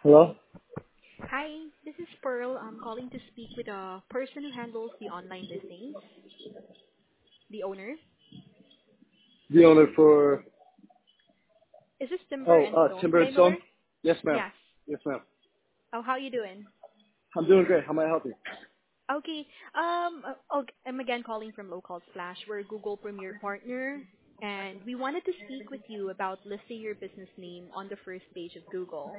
Hello? Hi, this is Pearl. I'm calling to speak with a person who handles the online listings, the owner. The owner for, Is this Timber and Stone Timber and Stone? Miller? Yes, ma'am. Yes. Yes, ma'am. Oh, how you doing? I'm doing great. How may I help you? Okay. I'm again calling from Local Splash. We're a Google Premier partner, and we wanted to speak with you about listing your business name on the first page of Google.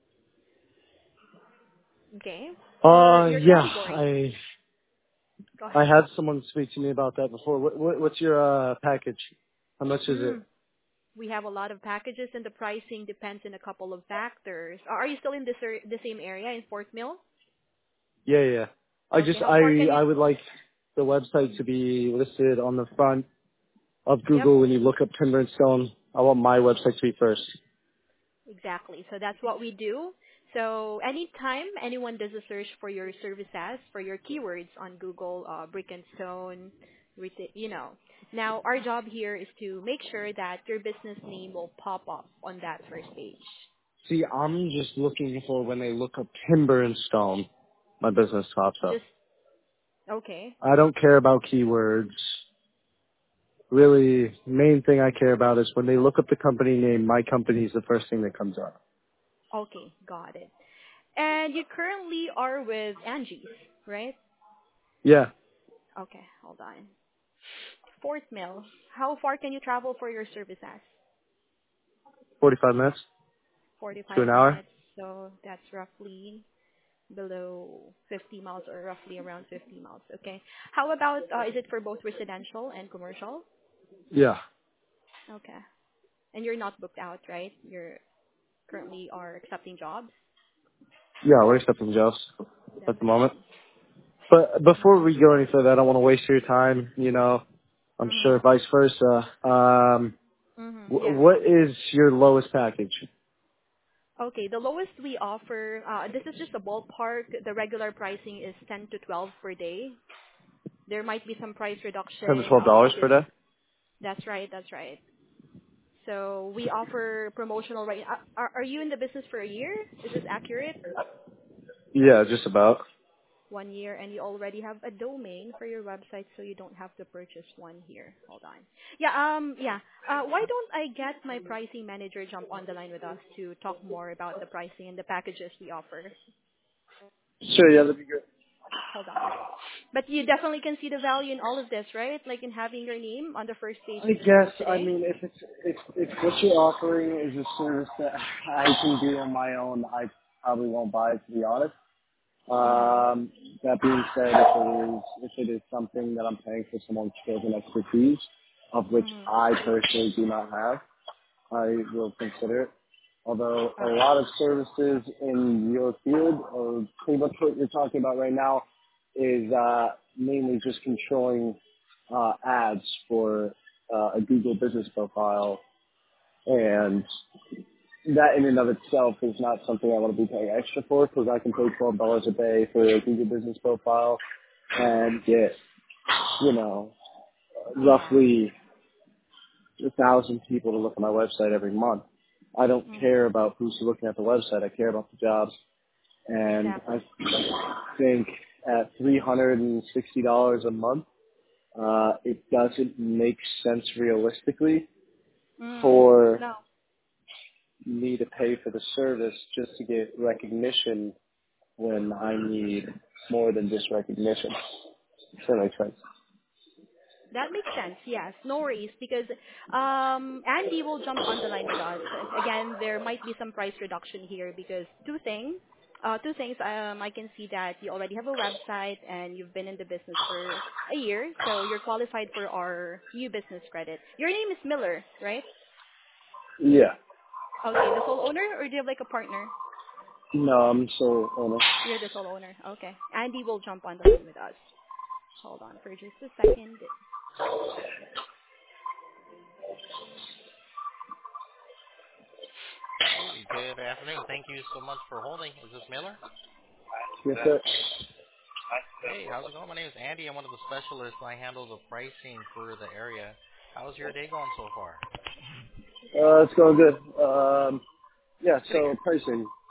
Okay. Your Yeah, category. I Go I ahead. had someone speak to me about that before. What's your package? How much is it? Mm. We have a lot of packages, and the pricing depends on a couple of factors. Are you still in the same area in Fort Mill? Yeah, yeah. Okay, how far can you? I would like the website to be listed on the front of Yep, Google when you look up Timber and Stone. I want my website to be first. exactly. So that's what we do. So anytime anyone does a search for your services, for your keywords on Google, brick and stone, you know. Now, our job here is to make sure that your business name will pop up on that first page. See, I'm just looking for when they look up Timber and Stone, my business pops up. Just, okay. I don't care about keywords. Really, main thing I care about is when they look up the company name, my company is the first thing that comes up. Okay, got it. And you currently are with Angie's, right? Yeah, Okay, hold on. Fort Mill. How far can you travel for your services? 45 minutes to 45 an hour. minutes. So that's roughly below 50 miles or roughly around 50 miles. Okay. How about, is it for both residential and commercial? Yeah. Okay. And you're not booked out, right? You're currently are accepting jobs? Yeah, we're accepting jobs at the moment. Definitely. But before Okay. we go any further, I don't want to waste your time, I'm sure Mm-hmm. vice versa. Mm-hmm. Yes. What is your lowest package? Okay. The lowest we offer, this is just a ballpark. The regular pricing is 10 to 12 per day. There might be some price 10 to reduction $12 per because day? that's right. That's right. So we offer promotional right. Are you in the business for a year? Is this accurate? Yeah, just about. 1 year, and you already have a domain for your website, so you don't have to purchase one here. Hold on. Yeah. Why don't I get my pricing manager jump on the line with us to talk more about the pricing and the packages we offer? Sure, yeah, that'd be good. Hold on. But you definitely can see the value in all of this, right? Like in having your name on the first page I of guess, Google today. if what you're offering is a service that I can do on my own, I probably won't buy it, to be honest. Mhm. That being said, if it is something that I'm paying for someone's skills and expertise, of which Mhm. I personally do not have, I will consider it. Although a Okay. lot of services in your field, or pretty much what you're talking about right now, is mainly just controlling ads for a Google business profile, and that in and of itself is not something I want to be paying extra for, because I can pay $12 a day for a Google business profile and get, you know, Yeah. roughly 1,000 people to look at my website every month. I don't care Mhm. about who's looking at the website. I care about the jobs. And I Exactly. think at $360 a month, it doesn't make sense realistically for No. me to pay for the service just to get recognition when I need more than just recognition. Does that make sense? That makes sense. Yes, no worries, because Andy will jump on the line with us. Again, there might be some price reduction here because two things. Two things. I can see that you already have a website and you've been in the business for a year, so you're qualified for our new business credit. Your name is Miller, right? Yeah. Okay, the sole owner, or do you have like a partner? No, I'm so honest. You're the sole owner. Okay. Andy will jump on the line with us. Hold on for just a second. Hey, good afternoon. Thank you so much for holding. Is this Miller? Yes, sir. Hey, how's it going? My name is Andy. I'm one of the specialists. I handle the pricing for the area. How's your day going so far? It's going good. Yeah, Good to so hear. pricing.